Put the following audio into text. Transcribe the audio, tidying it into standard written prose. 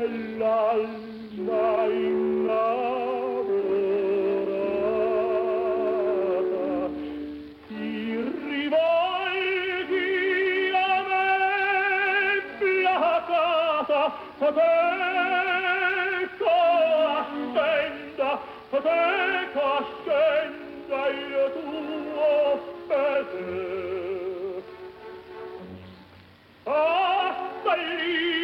nell'alma innamorata ti rivolgi a me placata poteco aspetta poteco aspetta